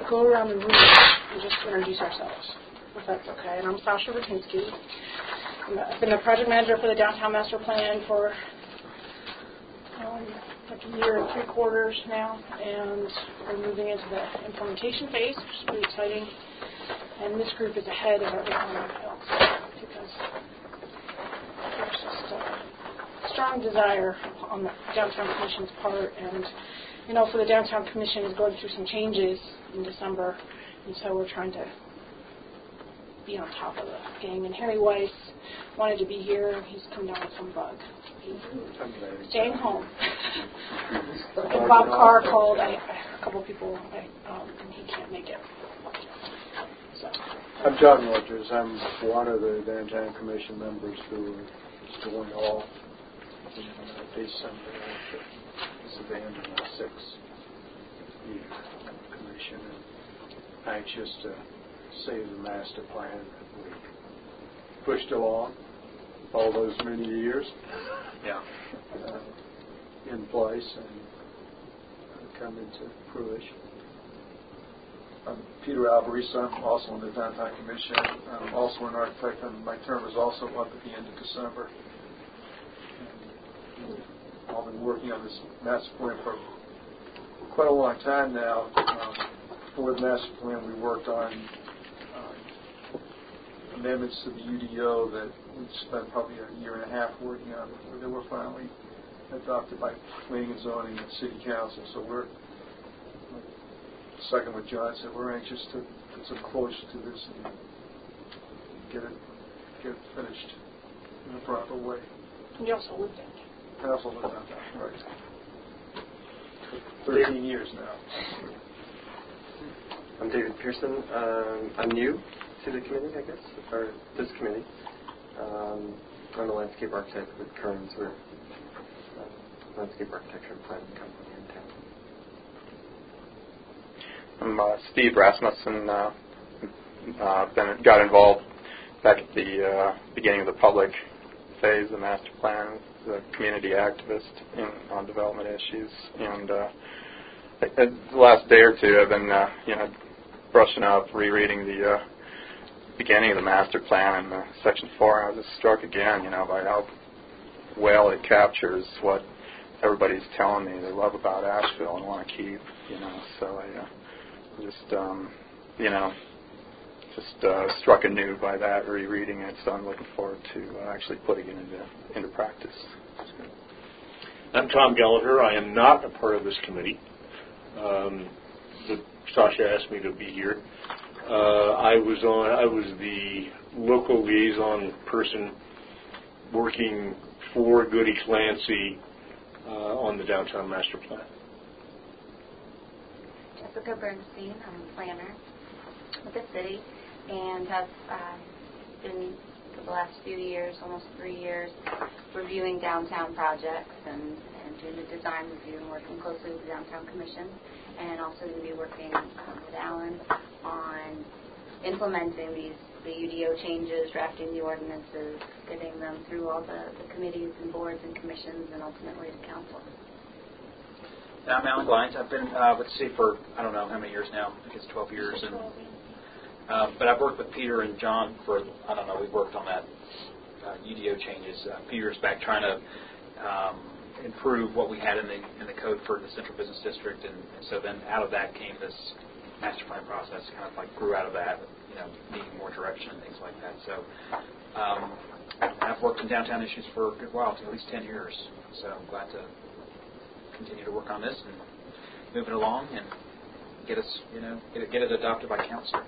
go around the room and just introduce ourselves, if that's okay. And I'm Sasha Rutinsky. I've been the project manager for the Downtown Master Plan for like a year and 3/4 now, and we're moving into the implementation phase, which is pretty exciting. And this group is ahead of everyone else because there's just a strong desire on the Downtown Commission's part, and also the Downtown Commission is going through some changes in December, and so we're trying to be on top of the game. And Harry Weiss wanted to be here. He's come down with some bug. He's staying home. And Bob Carr called a couple people, and he can't make it. So. I'm John Rogers. I'm one of the Downtown Commission members who is doing all in December. This is the end of my 6th year on the Commission, and anxious to see the master plan that we pushed along all those many years in place and come into fruition. I'm Peter Alvareza. I'm also on the Downtown Commission. I'm also an architect, and my term is also up at the end of December. And I've been working on this master plan for quite a long time now. Before the master plan, we worked on amendments to the UDO that we spent probably a year and a half working on before they were finally adopted by Planning and Zoning and City Council. So we're, second what John said, we're anxious to get some close to this and get it finished in a proper way. And you also live downtown. I also live downtown, right. 13 years now. I'm David Pearson. I'm new to the committee, I guess, or this committee. I'm a landscape architect with Kearns. We're a landscape architecture and planning company in town. I'm Steve Rasmussen. Got involved back at the beginning of the public phase of the master plan, the community activist on development issues, and the last day or two I've been brushing up, rereading the beginning of the master plan in Section 4, and I was just struck again, by how well it captures what everybody's telling me they love about Asheville and want to keep, So I just struck anew by that, rereading it. So I'm looking forward to actually putting it into practice. I'm Tom Gallagher. I am not a part of this committee. Sasha asked me to be here. I was the local liaison person working for Goody Clancy on the Downtown Master Plan. Jessica Bernstein. I'm a planner with the city and have been for the last few years, almost 3 years, reviewing downtown projects and doing the design review and working closely with the Downtown Commission, and also going to be working with Alan on implementing the UDO changes, drafting the ordinances, getting them through all the committees and boards and commissions, and ultimately to council. I'm Alan Glines. I've been with the city for, I don't know how many years now. I think it's 12 years. But I've worked with Peter and John for, we worked on that UDO changes a few years back, trying to improve what we had in the code for the Central Business District, and so then out of that came this master plan process, kind of like grew out of that, needing more direction and things like that. So I've worked in downtown issues for a good while, at least 10 years. So I'm glad to continue to work on this and move it along and get us, get it adopted by council.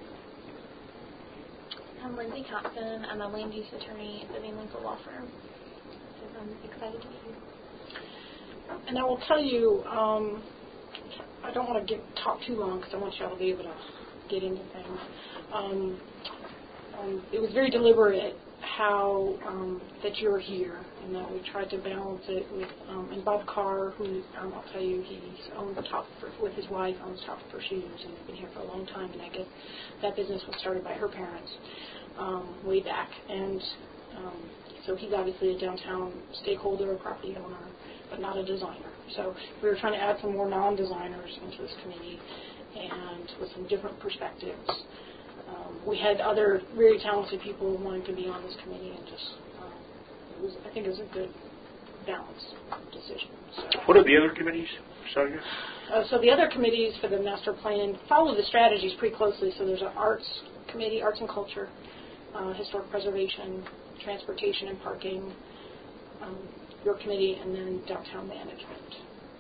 I'm Lindsay Thompson. I'm a land use attorney at the Van Winkle Law Firm. So I'm excited to be here. And I will tell you, I don't want to talk too long because I want you all to be able to get into things. It was very deliberate how that you're here, and that we tried to balance it with and Bob Carr, who I'll tell you, he's owned the Top with his wife, owns Top for Shoes, and has been here for a long time. And I guess that business was started by her parents way back, and so he's obviously a downtown stakeholder, property owner, but not a designer. So we were trying to add some more non-designers into this committee, and with some different perspectives. We had other very talented people wanting to be on this committee, and just I think it was a good balanced decision. So, what are the other committees, Sonia? So the other committees for the master plan follow the strategies pretty closely. So there's an arts committee, arts and culture, historic preservation, transportation and parking, your committee, and then downtown management.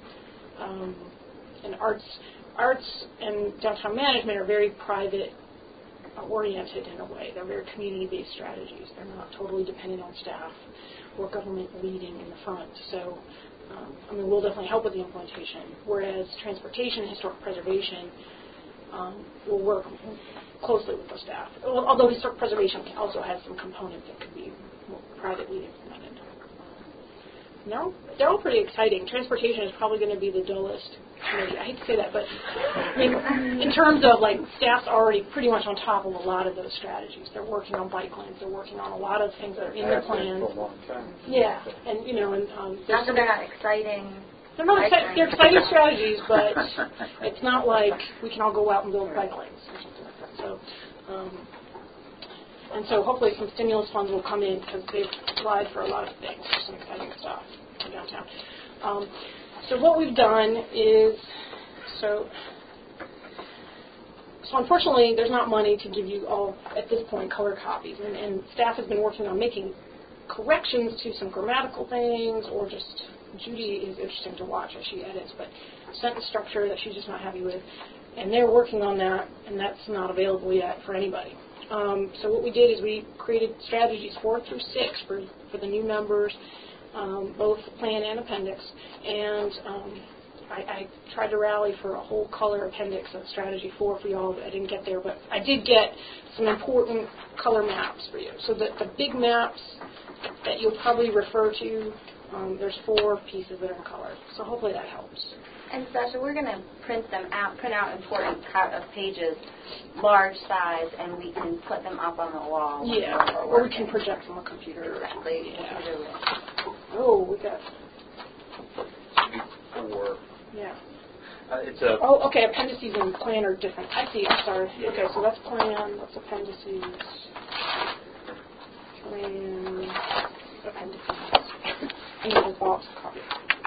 And arts and downtown management are very private oriented in a way. They're very community-based strategies. They're not totally dependent on staff or government leading in the front. So, we'll definitely help with the implementation. Whereas transportation and historic preservation will work closely with the staff. Although historic preservation also has some components that could be more privately implemented. No, they're all pretty exciting. Transportation is probably going to be the dullest committee. I hate to say that, but I mean, in terms of like staff's already pretty much on top of a lot of those strategies. They're working on bike lanes. They're working on a lot of things that are in the plan. For a long time. Yeah, and not that they're not exciting. They're not exciting. They're exciting strategies, but it's not like we can all go out and build bike lanes or something like that. So. And so hopefully some stimulus funds will come in because they've applied for a lot of things, some exciting stuff in downtown. So what we've done is, so unfortunately there's not money to give you all, at this point, color copies. And staff has been working on making corrections to some grammatical things, or just, Judy is interesting to watch as she edits, but sentence structure that she's just not happy with. And they're working on that, and that's not available yet for anybody. So what we did is we created strategies 4 through 6 for the new members, both plan and appendix. And I tried to rally for a whole color appendix of strategy 4 for y'all. I didn't get there, but I did get some important color maps for you. So the big maps that you'll probably refer to, there's 4 pieces that are in color. So hopefully that helps. And Sasha, we're going to print out important cut of pages, large size, and we can put them up on the wall. Yeah, or we can project from a computer. Exactly. Yeah. Oh, we got 4. Yeah. It's a. Oh, okay. Appendices and plan are different. I see. I'm sorry. Yeah. Okay, so that's plan. That's appendices. Plan. Appendices. And then the box copy.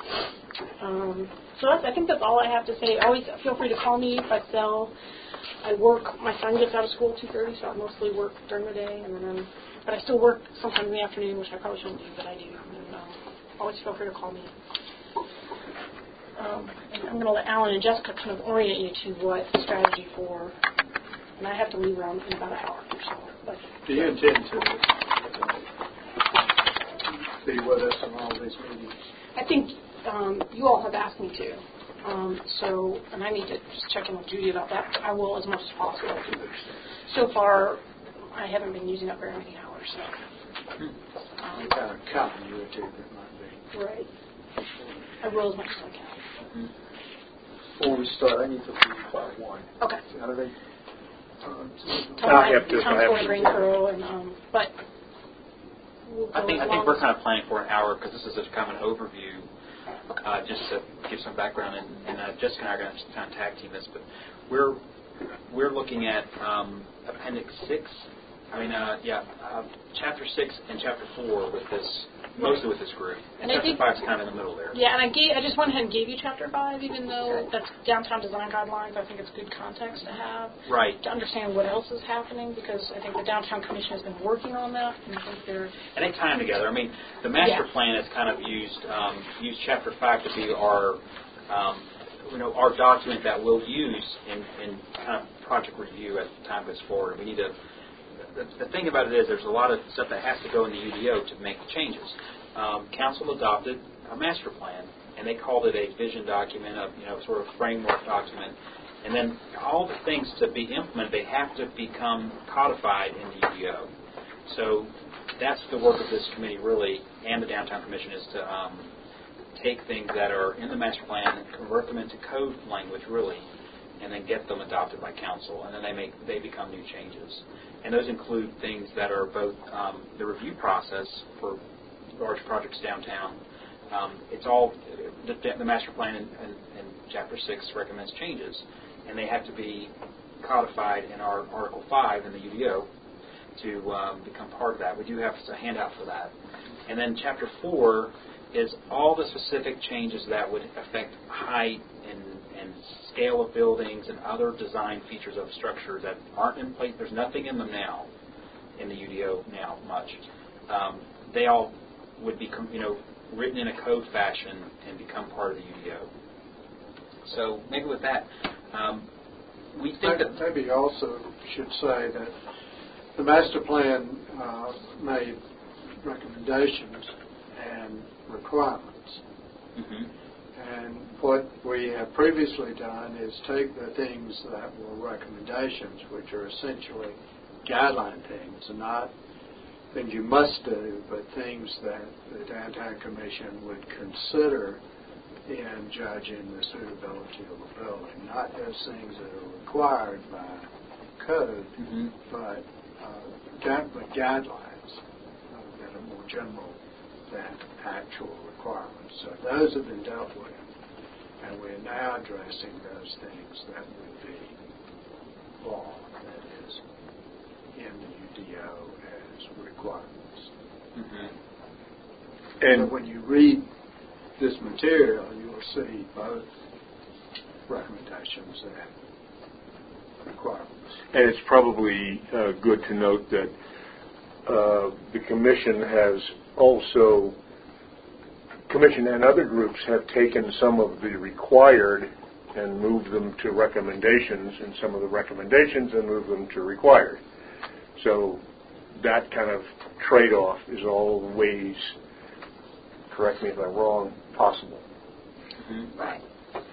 So I think that's all I have to say. Always feel free to call me if I sell. I work. My son gets out of school at 2:30, so I mostly work during the day, and then but I still work sometimes in the afternoon, which I probably shouldn't do, but I do. And always feel free to call me. And I'm going to let Alan and Jessica kind of orient you to what strategy 4, and I have to leave around in about an hour or so. But do you intend to be with us in all these meetings? I think you all have asked me to. And I need to just check in with Judy about that. I will as much as possible. So far, I haven't been using up very many hours. So. I'm kind of counting you two that might be. Right. I will as much as I can. Before we start, I need to leave by 1. Okay. How do they? I have to. Tom's going to bring through, and but we'll I think we're kind of planning for an hour because this is a kind of an overview, just to give some background. And Jessica and I are going to kind of tag team this, but we're looking at Appendix 6. Chapter 6 and Chapter 4 with this, mostly with this group. And Chapter 5 is kind of in the middle there. Yeah, and I just went ahead and gave you Chapter 5, even though that's downtown design guidelines. I think it's good context to have. Right. To understand what else is happening, because I think the Downtown Commission has been working on that, and I think they're... And they tie them together. I mean, the master plan has kind of used Chapter 5 to be our document that we'll use in kind of project review as time goes forward. We need to... The thing about it is there's a lot of stuff that has to go in the UDO to make the changes. Council adopted a master plan, and they called it a vision document, sort of framework document. And then all the things to be implemented, they have to become codified in the UDO. So that's the work of this committee, really, and the Downtown Commission, is to take things that are in the master plan and convert them into code language, really, and then get them adopted by council, and then they become new changes. And those include things that are both the review process for large projects downtown. It's all the master plan and Chapter 6 recommends changes, and they have to be codified in our Article 5 in the UDO to become part of that. We do have a handout for that. And then Chapter 4 is all the specific changes that would affect height and scale of buildings and other design features of structures that aren't in place. There's nothing in them now, in the UDO now, much. They all would be, written in a code fashion and become part of the UDO. So maybe with that, we think that... Maybe also should say that the master plan made recommendations and requirements. Mm-hmm. And what we have previously done is take the things that were recommendations, which are essentially guideline things, and not things you must do, but things that the Downtown Commission would consider in judging the suitability of a building. Not those things that are required by code, mm-hmm. but guidelines that are more general than actual requirements. So those have been dealt with, and we're now addressing those things that would be law, that is, in the UDO as requirements. Mm-hmm. And so when you read this material, you will see both recommendations and requirements. And it's probably good to note that the Commission has also, Commission and other groups have taken some of the required and moved them to recommendations, and some of the recommendations and moved them to required. So that kind of trade-off is always, correct me if I'm wrong, possible. Mm-hmm. Right.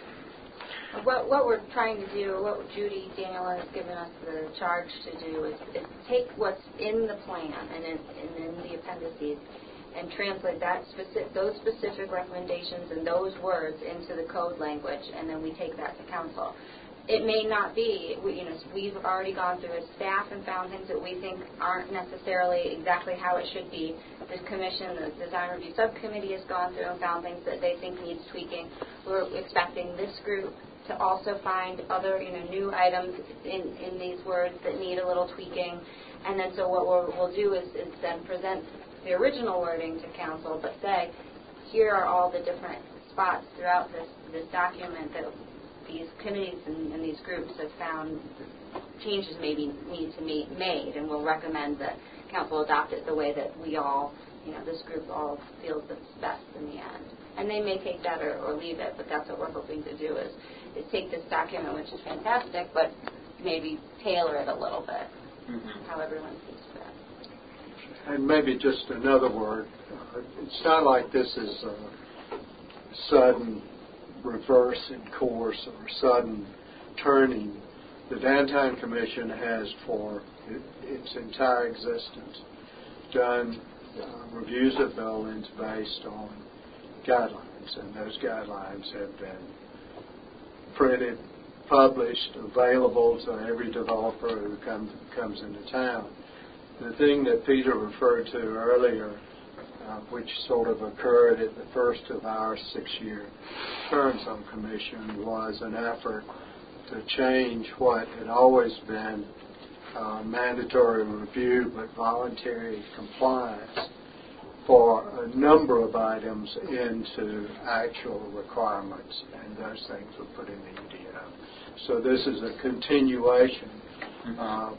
What we're trying to do, what Judy Daniel has given us the charge to do, is take what's in the plan and in the appendices and translate those specific recommendations and those words into the code language, and then we take that to council. It may not be, we've already gone through as staff and found things that we think aren't necessarily exactly how it should be. The commission, the design review subcommittee has gone through and found things that they think needs tweaking. We're expecting this group to also find other, new items in these words that need a little tweaking. And then so what we'll do is then present the original wording to council, but say, here are all the different spots throughout this document that these committees and these groups have found changes maybe need to be made, and we'll recommend that council adopt it the way that we all, this group all feels that's best in the end. And they may take that or leave it, but that's what we're hoping to do is take this document, which is fantastic, but maybe tailor it a little bit, mm-hmm. how everyone sees fit. And maybe just another word. It's not like this is a sudden reverse in course or sudden turning. The Downtown Commission has, for its entire existence, done reviews of buildings based on guidelines, and those guidelines have been printed, published, available to every developer who comes into town. The thing that Peter referred to earlier, which sort of occurred at the first of our 6-year terms on commission, was an effort to change what had always been mandatory review but voluntary compliance for a number of items into actual requirements, and those things were put in the UDO. So this is a continuation of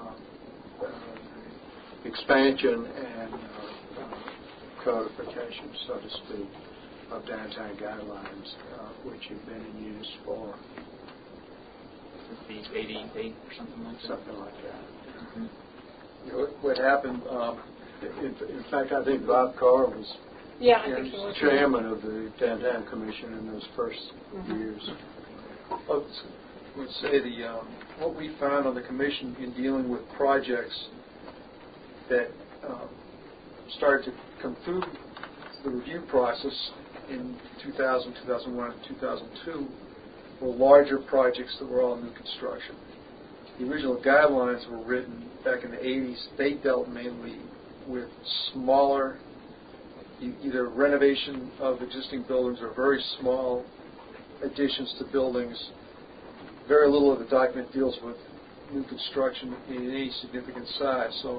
expansion and codification, so to speak, of downtown guidelines, which have been in use for since the 88 or something like that. Something like that. Mm-hmm. What happened? In fact, I think Bob Carr was I think he was chairman of the Downtown Commission in those first years. I would say what we found on the commission in dealing with projects that started to come through the review process in 2000, 2001, and 2002 were larger projects that were all new construction. The original guidelines were written back in the 80s. They dealt mainly with smaller, either renovation of existing buildings or very small additions to buildings. Very little of the document deals with new construction in any significant size. So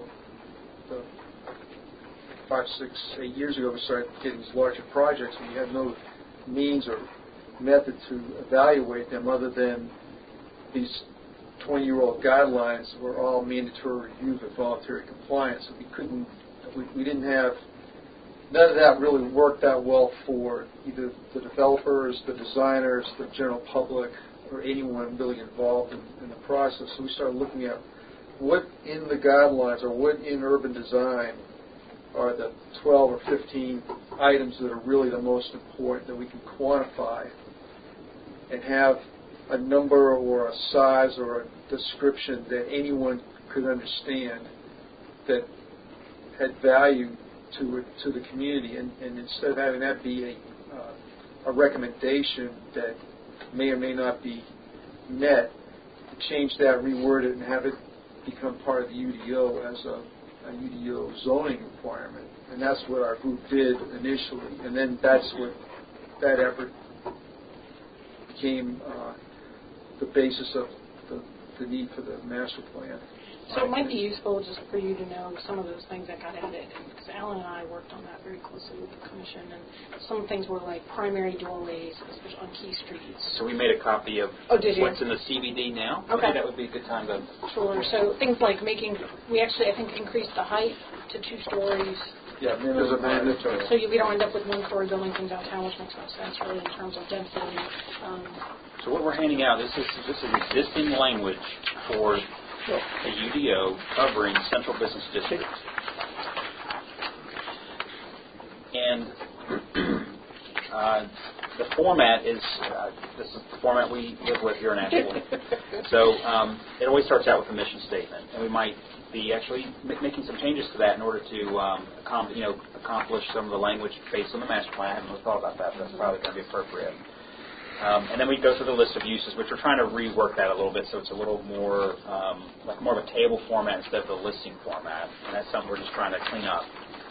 5, 6, 8 years ago, we started getting these larger projects, and we had no means or method to evaluate them other than these 20-year-old guidelines were all mandatory review with voluntary compliance. So we didn't have, none of that really worked that well for either the developers, the designers, the general public, or anyone really involved in the process. So we started looking at what in the guidelines or what in urban design are the 12 or 15 items that are really the most important that we can quantify and have a number or a size or a description that anyone could understand that had value to the community, and instead of having that be a recommendation that may or may not be met, to change that, reword it, and have it become part of the UDO as a UDO zoning requirement. And that's what our group did initially, and then that's what that effort became the basis of the need for the master plan. So it might be useful just for you to know some of those things that got added, because Alan and I worked on that very closely with the commission, and some things were like primary doorways, especially on key streets. So we made a copy of what's in the CBD now. Okay. Maybe that would be a good time to... Sure. So things like we actually, I think, increased the height to 2 stories. Yeah, there's a mandatory. So we don't end up with 1-story buildings in downtown, which makes no sense really in terms of density. So what we're handing out, this is existing language for a UDO covering central business districts. And the format is, this is the format we live with here in Ashland. So it always starts out with a mission statement, and we might be actually making some changes to that in order to accomplish some of the language based on the master plan. I haven't really thought about that, but that's probably going to be appropriate. And then we go through the list of uses, which we're trying to rework that a little bit so it's a little more like more of a table format instead of the listing format. And that's something we're just trying to clean up.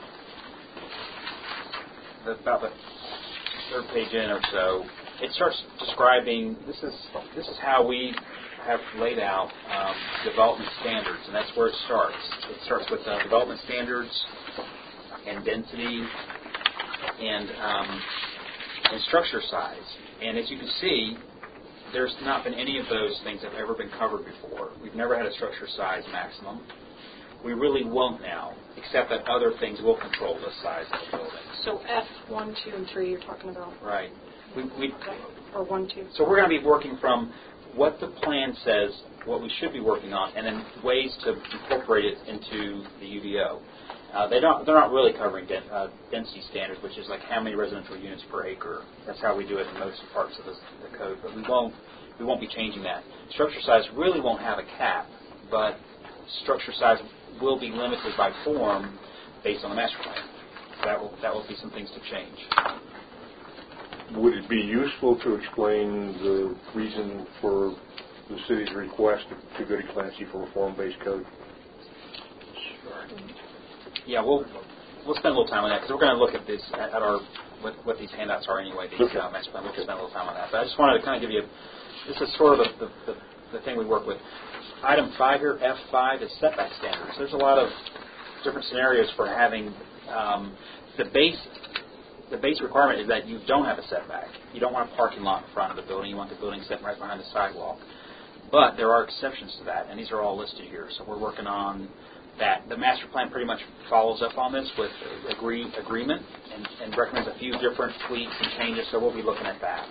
About the 3rd page in or so, it starts describing, this is how we have laid out development standards, and that's where it starts. It starts with development standards and density and structure size. And as you can see, there's not been any of those things that have ever been covered before. We've never had a structure size maximum. We really won't now, except that other things will control the size of the building. So F1, 2, and 3 you're talking about? Right. Or 1, 2. So we're going to be working from what the plan says, what we should be working on, and then ways to incorporate it into the UDO. They're not really covering density standards, which is like how many residential units per acre. That's how we do it in most parts of the code, but we won't be changing that. Structure size really won't have a cap, but structure size will be limited by form based on the master plan. That will be some things to change. Would it be useful to explain the reason for the city's request to Goody Clancy for a form-based code? Sure. Yeah, we'll spend a little time on that because we're going to look at this at our what these handouts are anyway. These master plan. We'll just spend a little time on that. But I just wanted to kind of give you. This is sort of the thing we work with. Item 5 here, F5, is setback standards. There's a lot of different scenarios for having the base. The base requirement is that you don't have a setback. You don't want a parking lot in front of the building. You want the building set right behind the sidewalk. But there are exceptions to that, and these are all listed here. So we're working on that. The master plan pretty much follows up on this with agreement and recommends a few different tweaks and changes, so we'll be looking at that.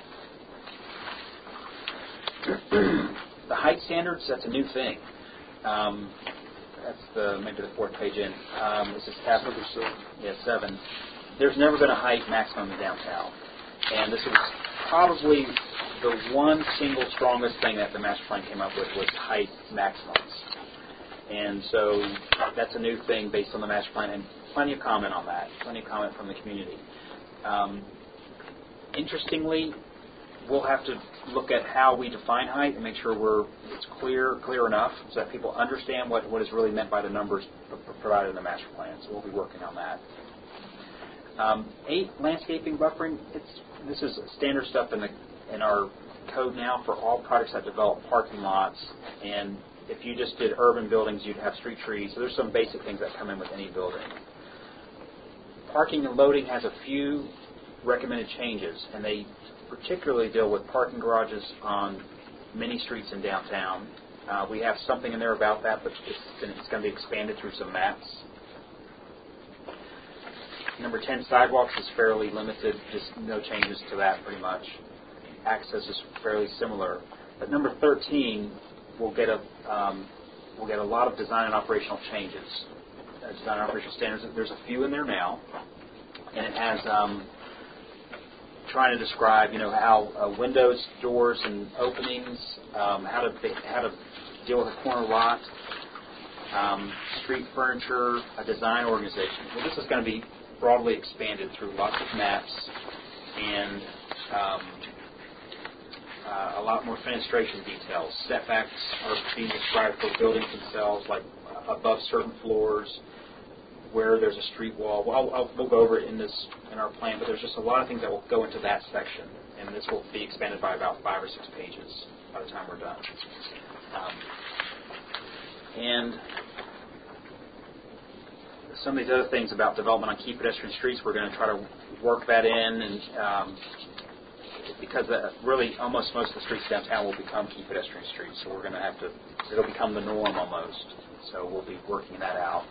The height standards, that's a new thing. That's maybe the 4th page in. This is tab number 7. There's never been a height maximum in downtown. And this is probably the one single strongest thing that the master plan came up with was height maximums. And so that's a new thing based on the master plan, and plenty of comment on that, plenty of comment from the community. Interestingly, we'll have to look at how we define height and make sure it's clear enough so that people understand what is really meant by the numbers provided in the master plan. So we'll be working on that. 8, landscaping buffering. This is standard stuff in our code now for all projects that develop parking lots, and if you just did urban buildings, you'd have street trees. So there's some basic things that come in with any building. Parking and loading has a few recommended changes, and they particularly deal with parking garages on many streets in downtown. We have something in there about that, but it's going to be expanded through some maps. Number 10, sidewalks is fairly limited, just no changes to that pretty much. Access is fairly similar. But number 13, we'll get a lot of design and operational changes. Design and operational standards, there's a few in there now, and it has trying to describe, how windows, doors, and openings, how to deal with a corner lot, street furniture, a design organization. Well, this is going to be broadly expanded through lots of maps and a lot more fenestration details. Setbacks are being described for buildings themselves, like above certain floors, where there's a street wall. Well, we'll go over it in our plan, but there's just a lot of things that will go into that section, and this will be expanded by about 5 or 6 pages by the time we're done. And some of these other things about development on key pedestrian streets, we're going to try to work that in, and because really almost most of the streets downtown will become key pedestrian streets, so we're going to have to, it'll become the norm almost, so we'll be working that out.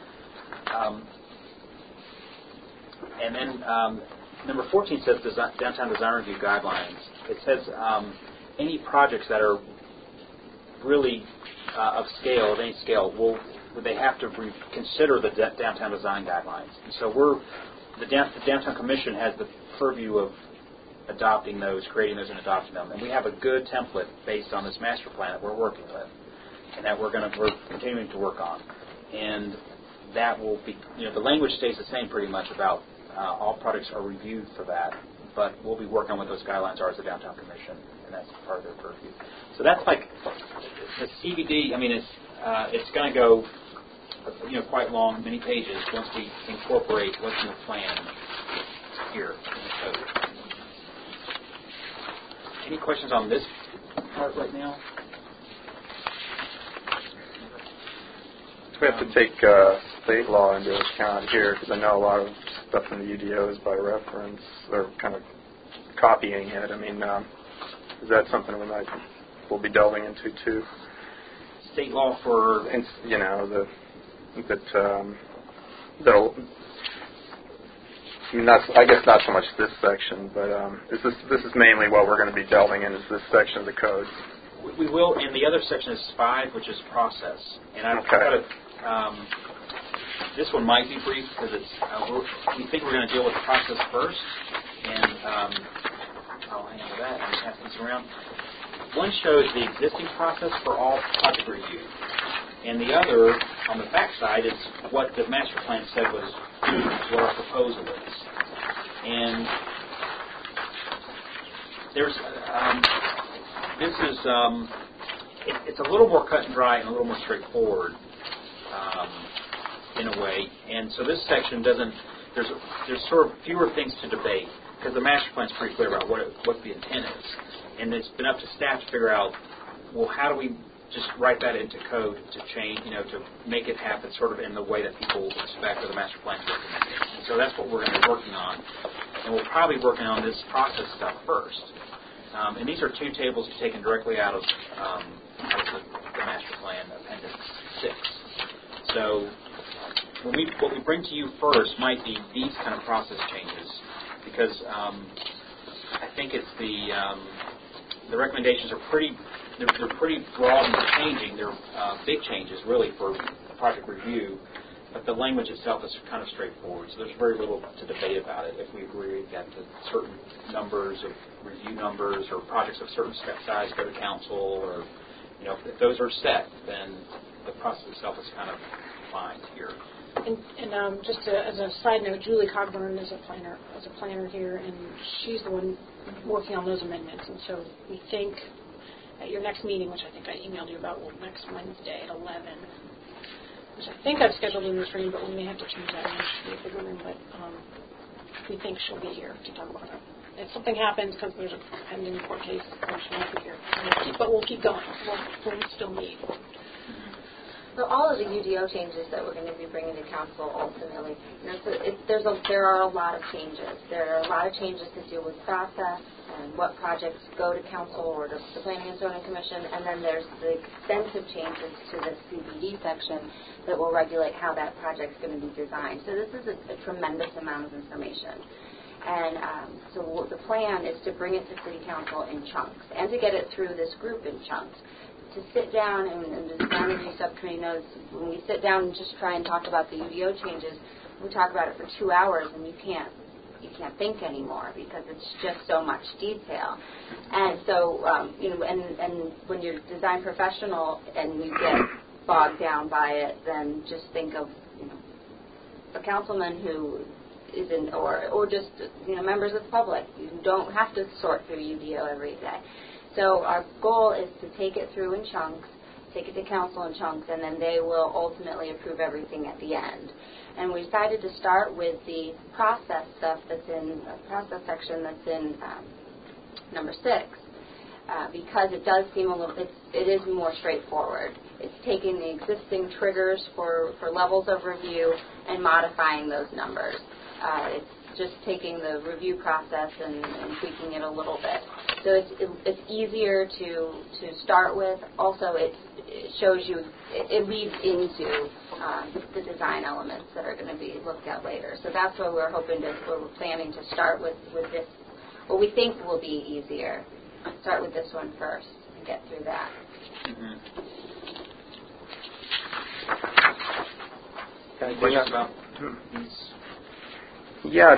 And then number 14 says downtown design review guidelines. It says any projects that are really of scale, of any scale, they have to consider the downtown design guidelines. And so the Downtown Commission has the purview of adopting those, creating those, and adopting them. And we have a good template based on this master plan that we're working with, and that we're continuing to work on. And that will be, the language stays the same pretty much about all projects are reviewed for that, but we'll be working on what those guidelines are as the Downtown Commission, and that's part of their purview. So that's like the CBD. I mean, it's going to go, quite long, many pages once we incorporate what's in the plan here in the code. Any questions on this part right now? We have to take state law into account here, because I know a lot of stuff in the UDO is by reference, or kind of copying it. I mean, is that something we'll be delving into too? State law for, that'll. I mean, I guess not so much this section, but this is mainly what we're going to be delving in, is this section of the code. We will, and the other section is 5, which is process. And I've got to, this one might be brief because we think we're going to deal with the process first, and I'll handle that and pass this around. One shows the existing process for all project review, and the other, on the back side, is what the master plan said was what our proposal is. And there's this is it's a little more cut and dry and a little more straightforward in a way. And so this section doesn't. There's sort of fewer things to debate because the master plan is pretty clear about what the intent is, and it's been up to staff to figure out, well, how do we just write that into code to change, to make it happen sort of in the way that people expect of the master plan to recommend. So that's what we're going to be working on, and we'll probably be working on this process stuff first. And these are 2 tables taken directly out of the master plan, Appendix 6. So what we bring to you first might be these kind of process changes, because I think it's the recommendations are pretty broad and changing. They're big changes, really, for project review, but the language itself is kind of straightforward. So there's very little to debate about it. If we agree that the certain numbers of review numbers or projects of certain size go to council, or if those are set, then the process itself is kind of fine here. And just as a side note, Julie Cogburn is a planner here, and she's the one working on those amendments. And so we think at your next meeting, which I think I emailed you about, next Wednesday at 11, which I think I've scheduled in this room, but we may have to change that in the room. But we think she'll be here to talk about it. if something happens because there's a pending court case, she won't be here. But we'll keep going. We'll still meet. So all of the UDO changes that we're going to be bringing to council ultimately, there are a lot of changes. There are a lot of changes to do with process and what projects go to council or to the Planning and Zoning Commission, and then there's the extensive changes to the CBD section that will regulate how that project's going to be designed. So this is a tremendous amount of information. And so the plan is to bring it to City Council in chunks and to get it through this group in chunks. To sit down, and the design review subcommittee knows, when we sit down and just try and talk about the UDO changes, we talk about it for 2 hours, and you can't think anymore because it's just so much detail. And so, and when you're a design professional and you get bogged down by it, then just think of a councilman who isn't, or just members of the public. You don't have to sort through UDO every day. So our goal is to take it through in chunks, take it to council in chunks, and then they will ultimately approve everything at the end. And we decided to start with the process stuff that's in the process section that's in number 6, because it does seem it is more straightforward. It's taking the existing triggers for levels of review and modifying those numbers. It's just taking the review process and tweaking it a little bit. So it's easier to start with. Also, it shows you, it leads into the design elements that are going to be looked at later. So that's what we're planning to start with this, what we think will be easier. Start with this one first and get through that. Questions about these? Yeah,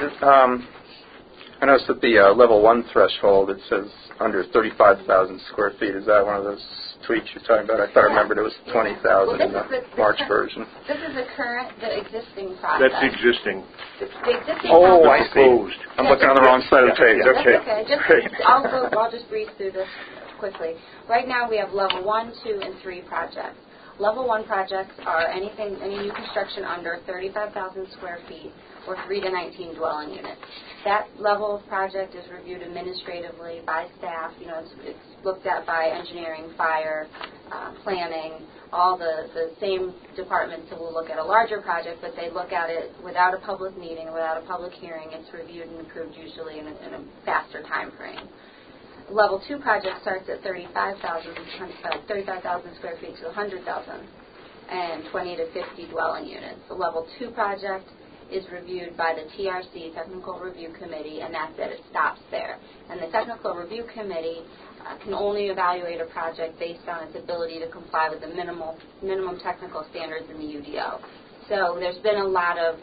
I noticed that the level 1 threshold, it says under 35,000 square feet. Is that one of those tweaks you're talking about? I thought I remembered it was 20,000 in the March version. This is the existing process. That's existing. The existing Oh, process. I see. I'm looking on the wrong side of the page. That's Okay. okay. I'll just breeze through this quickly. Right now we have level 1, 2, and 3 projects. Level 1 projects are any new construction under 35,000 square feet or 3 to 19 dwelling units. That level of project is reviewed administratively by staff. It's looked at by engineering, fire, planning, all the same departments that will look at a larger project, but they look at it without a public meeting, without a public hearing. It's reviewed and approved usually in a faster time frame. Level 2 project starts at 35,000 square feet to 100,000 and 20 to 50 dwelling units. The level 2 project is reviewed by the TRC, Technical Review Committee, and that's it. It stops there. And the Technical Review Committee can only evaluate a project based on its ability to comply with the minimum technical standards in the UDO. So there's been a lot of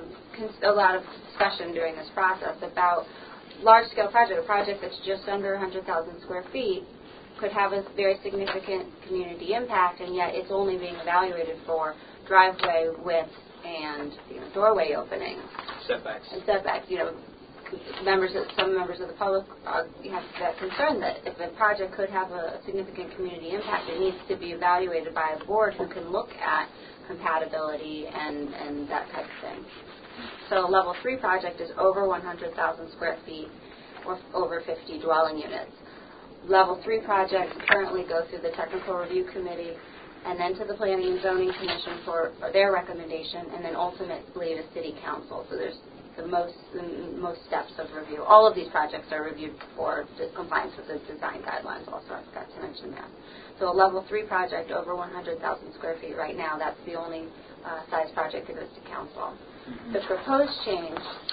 discussion during this process about large-scale project, a project that's just under 100,000 square feet, could have a very significant community impact, and yet it's only being evaluated for driveway width and doorway openings. Setbacks. And setbacks. Some members of the public have that concern that if a project could have a significant community impact, it needs to be evaluated by a board who can look at compatibility and that type of thing. So a level 3 project is over 100,000 square feet or over 50 dwelling units. Level 3 projects currently go through the Technical Review Committee and then to the Planning and Zoning Commission for their recommendation, and then ultimately to City Council. So there's the most steps of review. All of these projects are reviewed for compliance with the design guidelines also. I forgot to mention that. So a level 3 project over 100,000 square feet right now, that's the only size project that goes to council. The proposed change...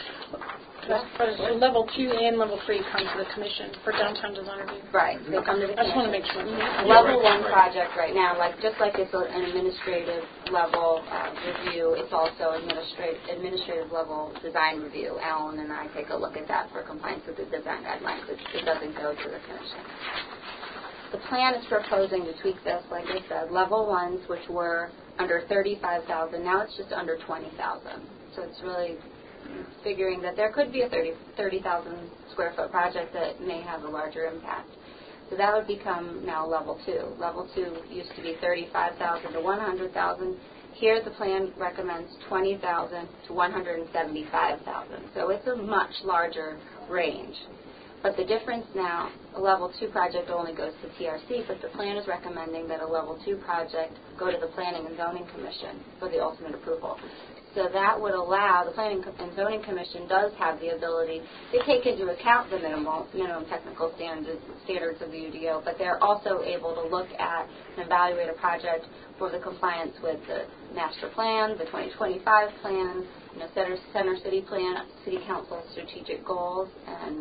Level 2 and level 3 come to the commission for downtown design review. Right, they come to the commission. I just want to make sure. Level 1 project right now, just like it's an administrative level review, it's also administrative level design review. Alan and I take a look at that for compliance with the design guidelines. It doesn't go to the commission. The plan is proposing to tweak this, like I said, level 1s, which were under 35,000, now it's just under 20,000. So it's really figuring that there could be a 30,000 square foot project that may have a larger impact. So that would become now level 2. Level 2 used to be 35,000 to 100,000. Here the plan recommends 20,000 to 175,000. So it's a much larger range. But the difference now, a level 2 project only goes to TRC, but the plan is recommending that a level 2 project go to the Planning and Zoning Commission for the ultimate approval. So that would allow, the Planning and Zoning Commission does have the ability to take into account the minimum technical standards of the UDO, but they're also able to look at and evaluate a project for the compliance with the master plan, the 2025 plan, Center City Plan, City Council strategic goals, and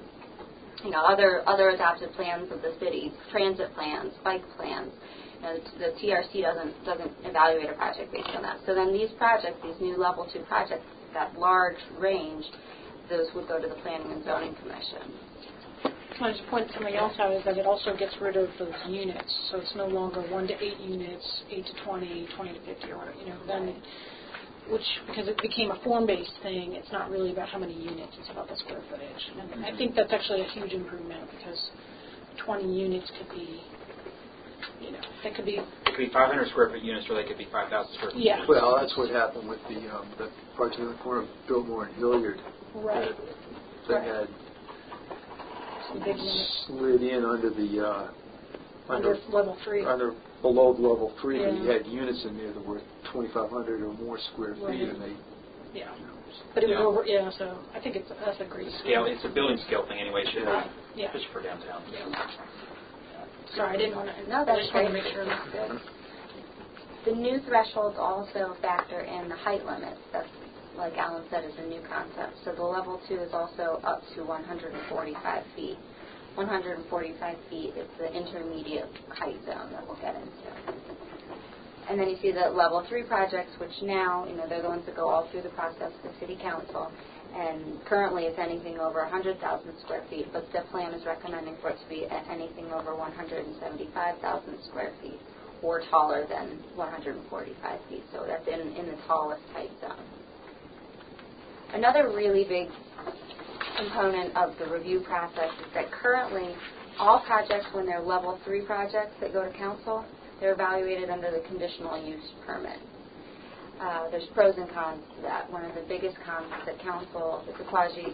other adopted plans of the city, transit plans, bike plans. The TRC doesn't evaluate a project based on that. So then these projects, these new level 2 projects, that large range, those would go to the Planning and Zoning Commission. Can I just point something else out is that it also gets rid of those units. So it's no longer 1 to 8 units, 8 to 20, 20 to 50, or whatever. Because it became a form-based thing, it's not really about how many units, it's about the square footage. And I think that's actually a huge improvement because 20 units could be, It could be 500 square foot units, or they could be 5,000 square foot Yeah. units. Well, that's what happened with the project in the corner of Biltmore and Hilliard. right. They Right. had Some big units slid in under the under level 3. below level 3, but Yeah. you had units in there that were 2,500 or more square feet, Right. and they. Yeah. But it was Yeah. over. Yeah. So I think that's a great Scale. It's a building scale thing anyway. Should Yeah. Yeah. Just for downtown. Sorry, I didn't want to. No, I that's just wanted to great. make sure. Good. The new thresholds also factor in the height limits. That's, like Alan said, is a new concept. So the level 2 is also up to 145 feet. 145 feet is the intermediate height zone that we'll get into. And then you see the level 3 projects, which now, they're the ones that go all through the process with City Council. And currently it's anything over 100,000 square feet, but the plan is recommending for it to be anything over 175,000 square feet or taller than 145 feet. So that's in the tallest height zone. Another really big component of the review process is that currently all projects, when they're level 3 projects that go to council, they're evaluated under the conditional use permit. There's pros and cons to that. One of the biggest cons is that council, it's a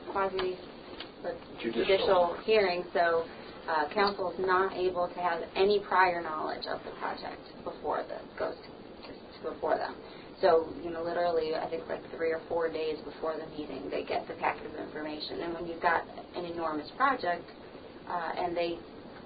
quasi-judicial hearing, so council is not able to have any prior knowledge of the project before it goes to before them. So, literally, I think like 3 or 4 days before the meeting, they get the packet of information. And when you've got an enormous project and they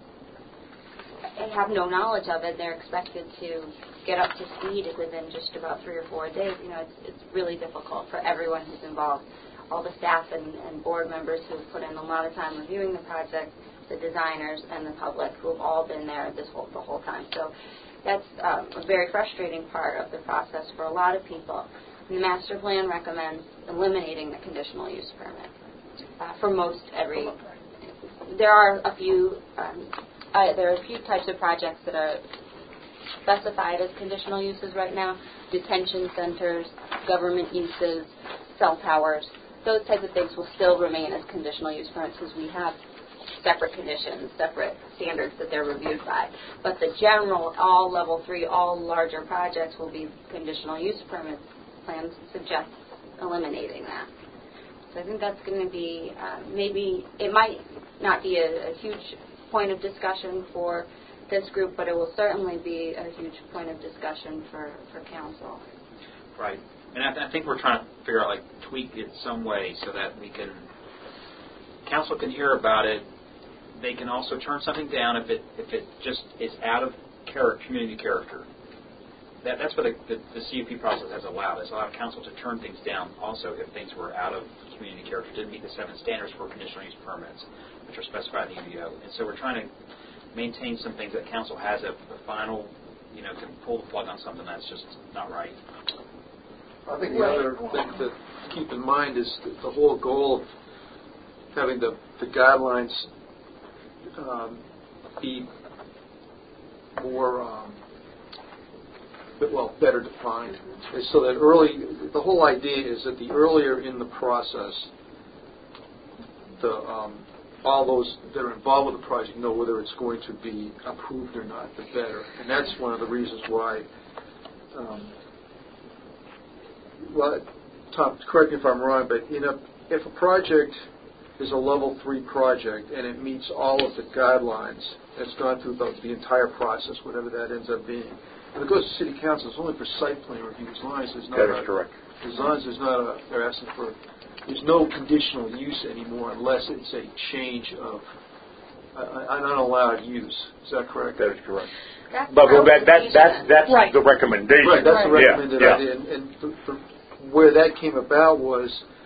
have no knowledge of it, they're expected to get up to speed within just about 3 or 4 days. It's really difficult for everyone who's involved, all the staff and board members who have put in a lot of time reviewing the project, the designers, and the public who have all been there the whole time. So that's a very frustrating part of the process for a lot of people. And the master plan recommends eliminating the conditional use permit for most every. There are a few types of projects that are specified as conditional uses right now: detention centers, government uses, cell towers. Those types of things will still remain as conditional use permits because we have separate conditions, separate standards that they're reviewed by. But the general, all level 3, all larger projects will be conditional use permits. Plans suggest eliminating that. So I think that's going to be, maybe, it might not be a huge point of discussion for this group, but it will certainly be a huge point of discussion for council. Right. And I think we're trying to figure out, tweak it some way so that council can hear about it. They can also turn something down if it just is out of community character. That's what the CUP process has allowed. It's allowed council to turn things down also if things were out of community character, didn't meet the 7 standards for conditional use permits, which are specified in the UDO. And so we're trying to maintain some things that council has a final, can pull the plug on something that's just not right. I think the other thing to keep in mind is the whole goal of having the guidelines be more, better defined. And so that the whole idea is that the earlier in the process, all those that are involved with the project know whether it's going to be approved or not, the better. And that's one of the reasons why. Tom, correct me if I'm wrong, but if a project is a level 3 project and it meets all of the guidelines, it's gone through the entire process, whatever that ends up being. When it goes to City Council, it's only for site plan review, as long as there's not That is correct. As long as there's not they're asking for, there's no conditional use anymore unless it's a change of an unallowed use. Is that correct? That is correct. That's But the that's Right. the recommendation. Right, that's the Right. recommended Yeah, idea. And where that came about was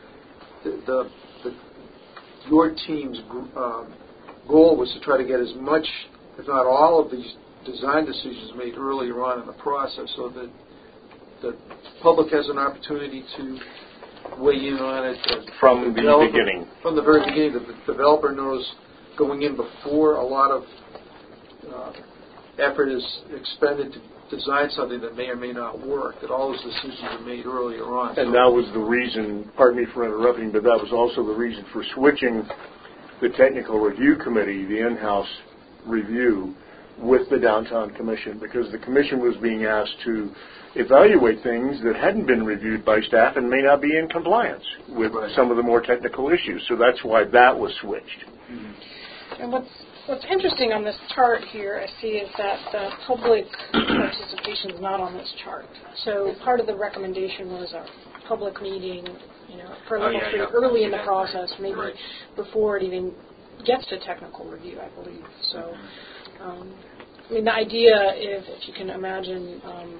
your team's goal was to try to get as much, if not all, of these design decisions made earlier on in the process, so that the public has an opportunity to weigh in on it. From the developer- beginning. From the very beginning, the developer knows going in before a lot of effort is expended to design something that may or may not work, that all those decisions are made earlier on. And that was the reason, pardon me for interrupting, but that was also the reason for switching the technical review committee, the in-house review, with the downtown commission, because the commission was being asked to evaluate things that hadn't been reviewed by staff and may not be in compliance with some of the more technical issues. So that's why that was switched. And what's interesting on this chart here, I see, is that the public participation is not on this chart. So part of the recommendation was a public meeting, for level 3 early in the process, maybe before it even gets to technical review, I believe. So, the idea is, if you can imagine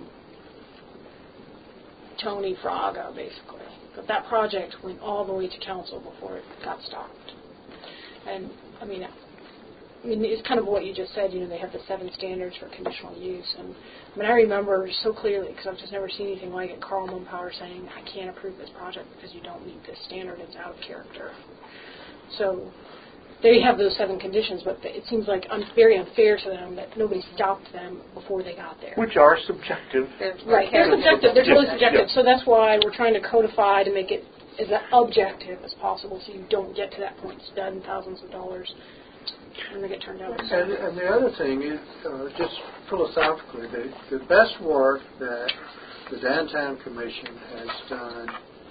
Tony Fraga, basically, that project went all the way to council before it got stopped. And, it's kind of what you just said, they have the 7 standards for conditional use. And I remember so clearly, because I've just never seen anything like it, Carl Mumpower saying, I can't approve this project because you don't meet this standard, it's out of character. So they have those 7 conditions, but it seems like very unfair to them that nobody stopped them before they got there. Which are subjective. Right, they're subjective, they're totally subjective. So that's why we're trying to codify to make it as objective as possible so you don't get to that point spending thousands of dollars when they get turned down. And the other thing is, just philosophically, the best work that the Downtown Commission has done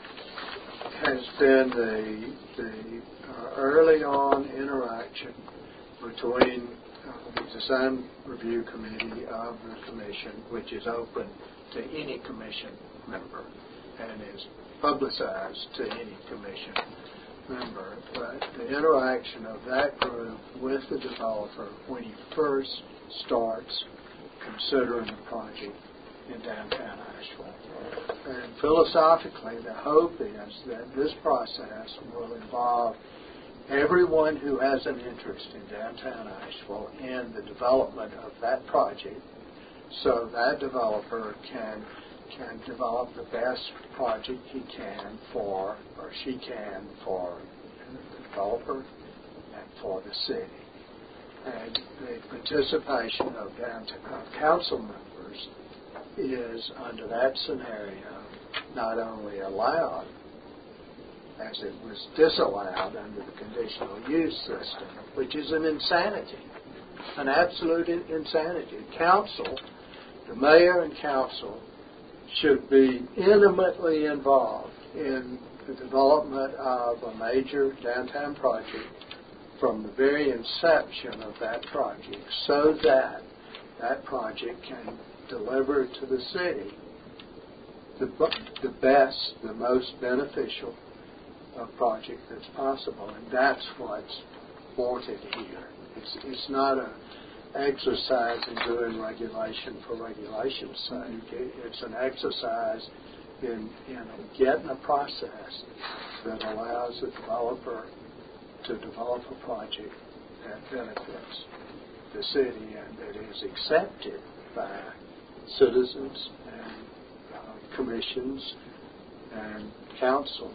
has been the early on interaction between the Design Review Committee of the Commission, which is open to any Commission member and is publicized to any Commission member, but the interaction of that group with the developer when he first starts considering a project in downtown Asheville. And philosophically, the hope is that this process will involve everyone who has an interest in downtown Asheville in the development of that project, so that developer can develop the best project he can for, or she can, for the developer and for the city. And the participation of downtown council members is, under that scenario, not only allowed, as it was disallowed under the conditional use system, which is an insanity, an absolute insanity. Council, the mayor and council, should be intimately involved in the development of a major downtown project from the very inception of that project, so that that project can deliver to the city the best, the most beneficial project that's possible. And that's what's wanted here. It's not an exercise in doing regulation for regulation's sake. It's an exercise in getting a process that allows the developer to develop a project that benefits the city and that is accepted by citizens and commissions and council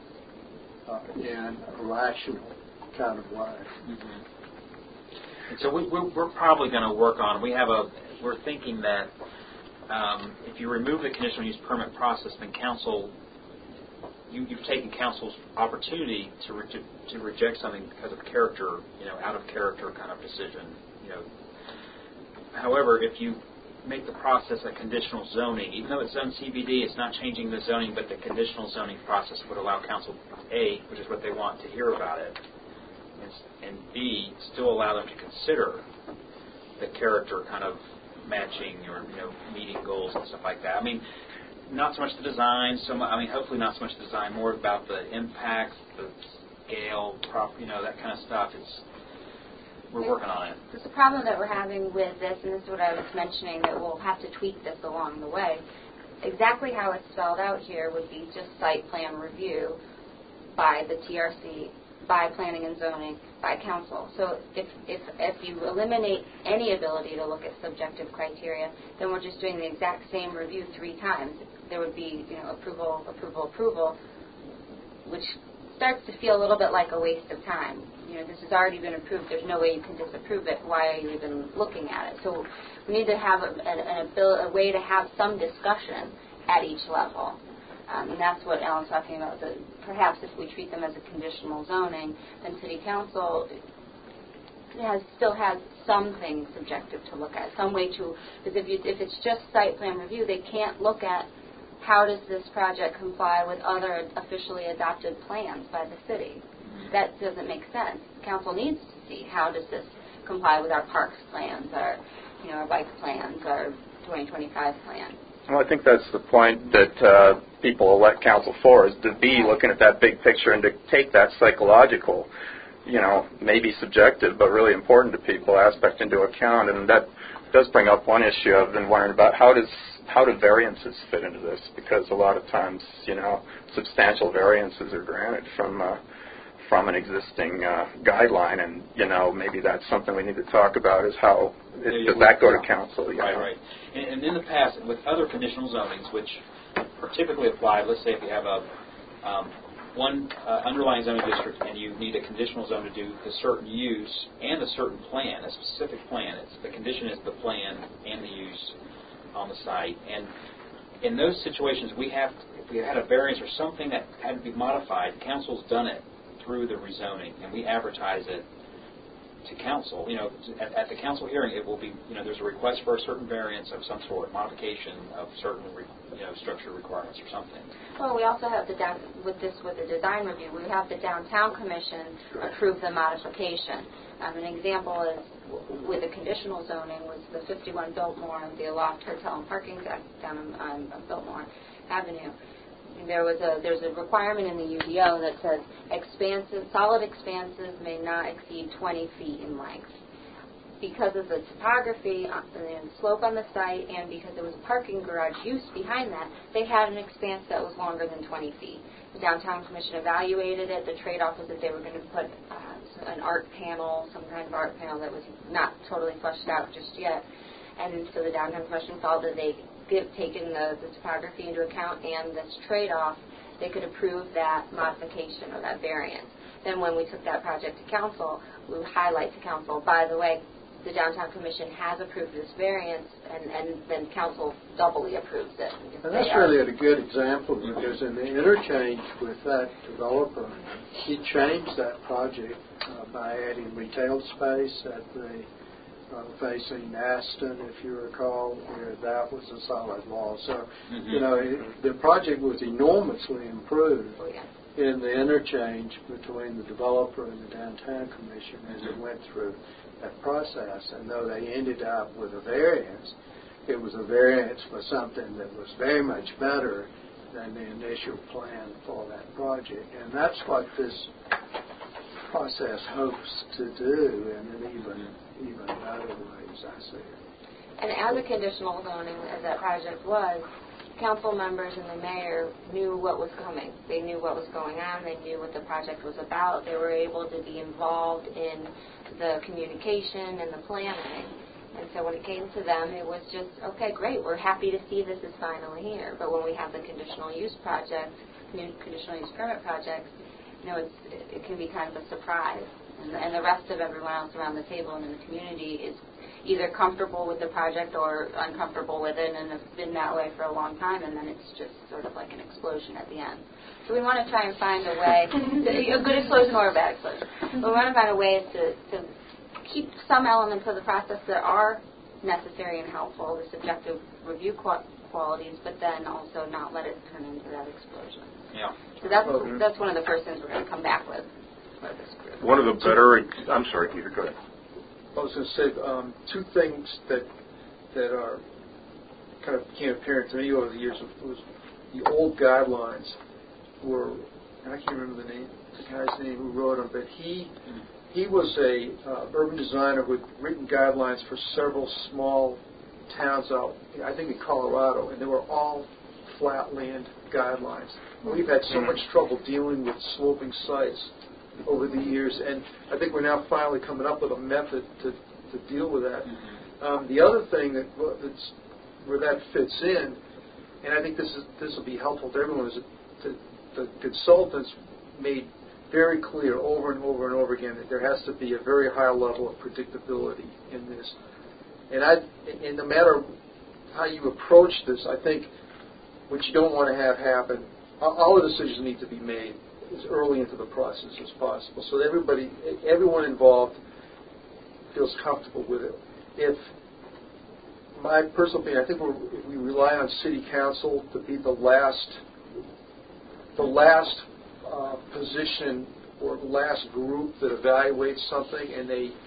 in a rational kind of way. Mm-hmm. And so we're probably going to work on. We're thinking that if you remove the conditional use permit process, then council, you've taken council's opportunity to reject something because of character, out of character kind of decision. However, if you make the process a conditional zoning, even though it's zoned CBD, it's not changing the zoning, but the conditional zoning process would allow council A, which is what they want, to hear about it, and B, still allow them to consider the character kind of matching or meeting goals and stuff like that. I mean, not so much the design. Hopefully not so much the design. More about the impact, the scale, that kind of stuff. We're working on it. There's a problem that we're having with this, and this is what I was mentioning, that we'll have to tweak this along the way. Exactly how it's spelled out here would be just site plan review by the TRC, by planning and zoning, by council. So if you eliminate any ability to look at subjective criteria, then we're just doing the exact same review 3 times. There would be approval, which starts to feel a little bit like a waste of time. This has already been approved. There's no way you can disapprove it. Why are you even looking at it? So we need to have a way to have some discussion at each level. And that's what Alan's talking about. That perhaps if we treat them as a conditional zoning, then City Council still has some things subjective to look at, some way to, because if it's just site plan review, they can't look at how does this project comply with other officially adopted plans by the city. That doesn't make sense. Council needs to see how does this comply with our parks plans, our bike plans, our 2025 plan. Well, I think that's the point that people elect council for, is to be looking at that big picture and to take that psychological, maybe subjective, but really important to people aspect into account. And that does bring up one issue I've been wondering about. How do variances fit into this? Because a lot of times, substantial variances are granted from an existing guideline, and maybe that's something we need to talk about, is how does that go to council? Right. And in the past, with other conditional zonings, which are typically applied, let's say if you have one underlying zoning district and you need a conditional zone to do a certain use and a certain plan, a specific plan. The condition is the plan and the use on the site. And in those situations, if we had a variance or something that had to be modified, council's done it through the rezoning, and we advertise it to council. At the council hearing, it will be, there's a request for a certain variance of some sort, modification of certain, structure requirements or something. Well, we also have with the design review, we have the downtown commission approve the modification. An example is with the conditional zoning was the 51 Biltmore, the Aloft Hotel and Parking Deck down on Biltmore Avenue. There's a requirement in the UDO that says solid expanses may not exceed 20 feet in length. Because of the topography and slope on the site, and because there was a parking garage use behind that, they had an expanse that was longer than 20 feet. The Downtown Commission evaluated it. The trade-off was that they were going to put an art panel, some kind of art panel that was not totally fleshed out just yet. And so the Downtown Commission felt that they taken the topography into account and this trade-off, they could approve that modification or that variance. Then when we took that project to council, we would highlight to council, by the way, the Downtown Commission has approved this variance, and then council doubly approves it. And that's really a good example, because in the interchange with that developer, he changed that project by adding retail space at the facing Aston, if you recall, where that was a solid wall. So, the project was enormously improved in the interchange between the developer and the Downtown Commission as it went through that process. And though they ended up with a variance, it was a variance for something that was very much better than the initial plan for that project. And that's what this process hopes to do in an even better way, as I see it. And as a conditional zoning, as that project was, council members and the mayor knew what was coming. They knew what was going on. They knew what the project was about. They were able to be involved in the communication and the planning. And so when it came to them, it was just, okay, great, we're happy to see this is finally here. But when we have the conditional use project, conditional use permit projects, it can be kind of a surprise. And the rest of everyone else around the table and in the community is either comfortable with the project or uncomfortable with it, and it's been that way for a long time, and then it's just sort of like an explosion at the end. So we want to try and find a way, a good explosion or a bad explosion. But we want to find a way to keep some elements of the process that are necessary and helpful, the subjective review qualities, but then also not let it turn into that explosion. Yeah. So that's one of the first things we're going to come back with. One of the better, I'm sorry, Peter, go ahead. I was going to say 2 things that are kind of became apparent to me over the years was the old guidelines were, and I can't remember the guy's name who wrote them, but he was a urban designer who had written guidelines for several small towns out, I think in Colorado, and they were all flat land guidelines. We've had so much trouble dealing with sloping sites over the years, and I think we're now finally coming up with a method to deal with that. The other thing that's where that fits in, and I think this will be helpful to everyone, is that the consultants made very clear over and over and over again that there has to be a very high level of predictability in this. And no matter how you approach this, I think what you don't want to have happen, all the decisions need to be made as early into the process as possible, so that everyone involved feels comfortable with it. If my personal opinion, I think if we rely on City Council to be the last position or the last group that evaluates something, and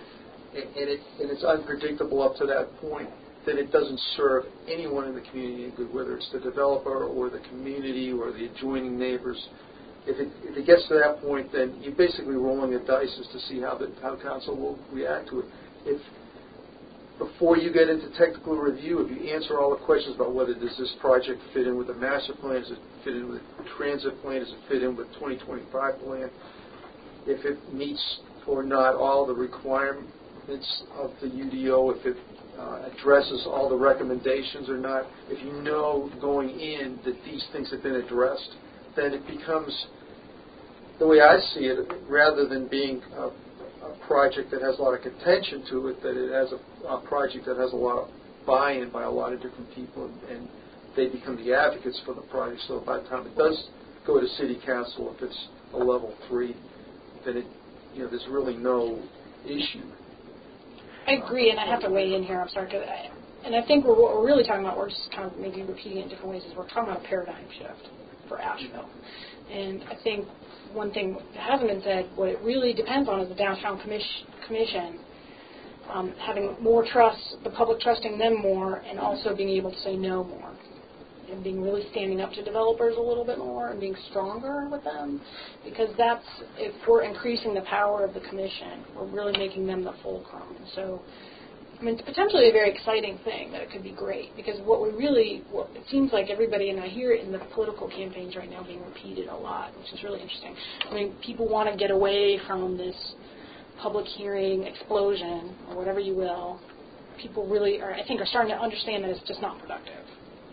it's unpredictable up to that point, then it doesn't serve anyone in the community any good, whether it's the developer or the community or the adjoining neighbors. If it gets to that point, then you're basically rolling the dice as to see how council will react to it. If before you get into technical review, if you answer all the questions about whether does this project fit in with the master plan, does it fit in with the transit plan, does it fit in with 2025 plan, if it meets or not all the requirements of the UDO, if it addresses all the recommendations or not, if you know going in that these things have been addressed, then it becomes, the way I see it, rather than being a project that has a lot of contention to it, that it has a project that has a lot of buy-in by a lot of different people, and they become the advocates for the project. So by the time it does go to City Council, if it's a level 3, then there's really no issue. I agree, and I have to weigh in here. I'm sorry, and I think what we're really talking about, we're just kind of maybe repeating it in different ways, is we're talking about a paradigm shift for Asheville. And I think one thing that hasn't been said, what it really depends on is the downtown commission having more trust, the public trusting them more, and also being able to say no more, and being really standing up to developers a little bit more and being stronger with them, because that's, if we're increasing the power of the commission, we're really making them the fulcrum. So, I mean, it's potentially a very exciting thing that it could be great, because it seems like everybody, and I hear it in the political campaigns right now being repeated a lot, which is really interesting. I mean, people want to get away from this public hearing explosion, or whatever you will. People really are, I think, are starting to understand that it's just not productive.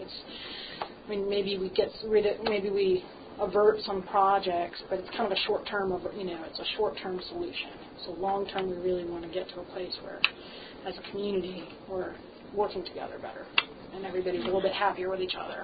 Maybe we get rid of, maybe we avert some projects, but it's kind of a short-term, it's a short-term solution. So long-term, we really want to get to a place where, as a community, we're working together better, and everybody's a little bit happier with each other.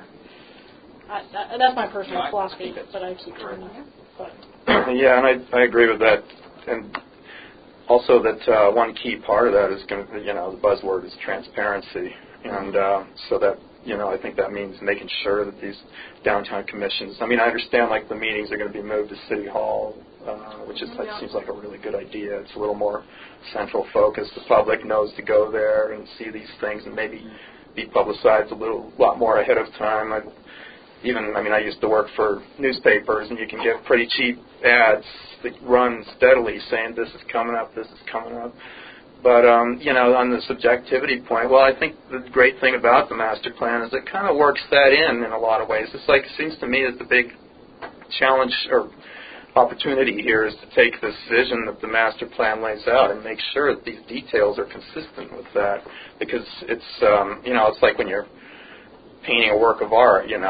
That's my personal philosophy, but I keep trying to. Yeah, and I agree with that, and also that one key part of that is going to, the buzzword is transparency, and so that. I think that means making sure that these downtown commissions, I understand like the meetings are going to be moved to City Hall, which seems like a really good idea. It's a little more central focus. The public knows to go there and see these things and maybe be publicized a lot more ahead of time. I used to work for newspapers, and you can get pretty cheap ads that run steadily saying this is coming up, this is coming up. But, on the subjectivity point, well, I think the great thing about the master plan is it kind of works that in a lot of ways. It's like, it seems to me that the big challenge or opportunity here is to take this vision that the master plan lays out and make sure that these details are consistent with that. Because it's, it's like when you're painting a work of art, you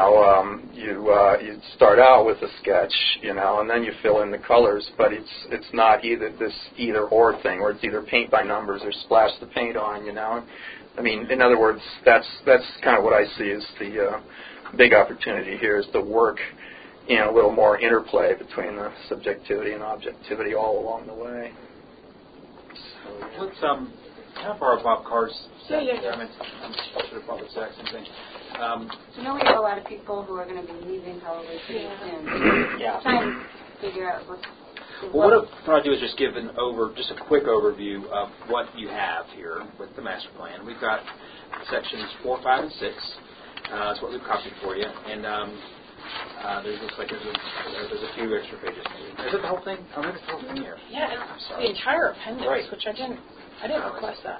start out with a sketch, and then you fill in the colors, but it's not either this either-or thing, where it's either paint by numbers or splash the paint on, in other words, that's kind of what I see as the big opportunity here, is to work in a little more interplay between the subjectivity and objectivity all along the way. So, let's, how far Bob Carr's set there? I'm sure probably the exact same thing. So now we have a lot of people who are going to be leaving probably pretty soon. Yeah. Trying to figure out what's Well, what I'll do is just give just a quick overview of what you have here with the master plan. We've got sections 4, 5, and 6. That's what we've copied for you. And there looks like there's a few extra pages. Is it the whole thing? Oh, maybe it's the whole thing here. Yeah, I'm it's sorry. the entire appendix, Right. which I didn't request that.